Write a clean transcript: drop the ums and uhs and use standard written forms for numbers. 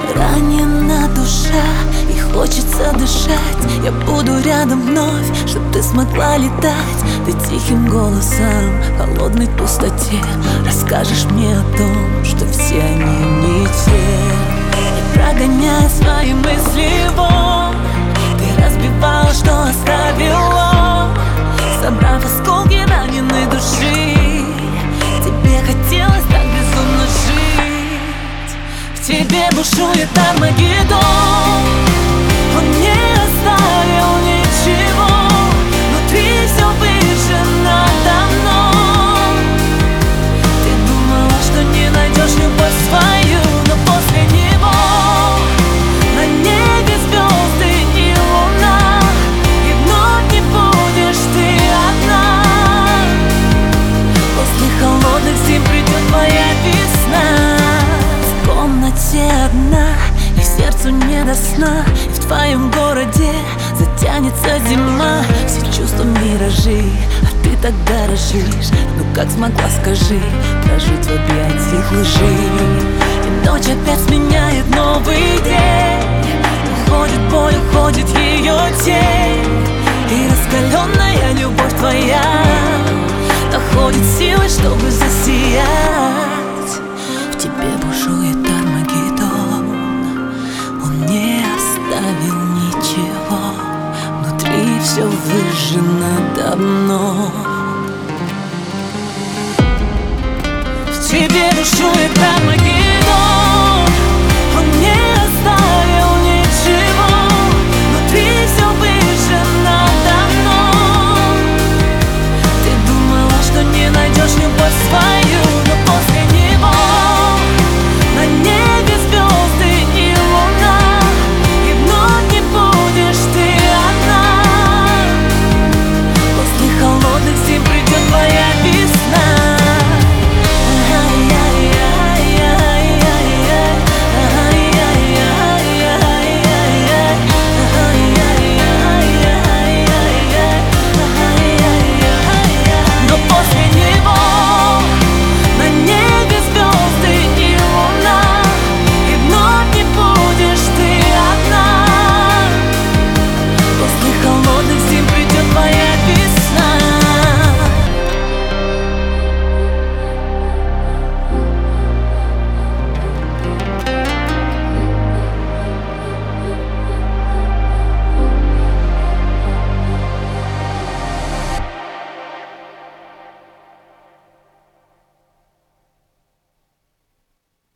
Ранена душа и хочется дышать. Я буду рядом вновь, чтоб ты смогла летать. Ты тихим голосом в холодной пустоте расскажешь мне о том, что все они не те. И прогоняя свои мысли вон, ты разбивала, что оставила, собрав осколки раненой души. Тебе хотелось так безумно жить. В тебе бушует Армагеддон. Он не оставил ничего. Внутри все выжжено давно. Ты думала, что не найдешь любовь свою, но после него на небе звезды и луна, и вновь не будешь ты одна. После холодных зим придет твоя весна. В комнате одна, и сердцу не до сна. И в твоем городе затянется зима. Все чувства миражи, а ты так дорожишь. Ну как смогла, скажи, прожить в объятиях лжи. И ночь опять сменяет новый день. Уходит бой, уходит ее тень. И раскаленная любовь твоя находит силы, чтобы засиять. В тебе бушует Армагеддон. Он не оставил ничего. Внутри все выжжено давно. В тебе бушует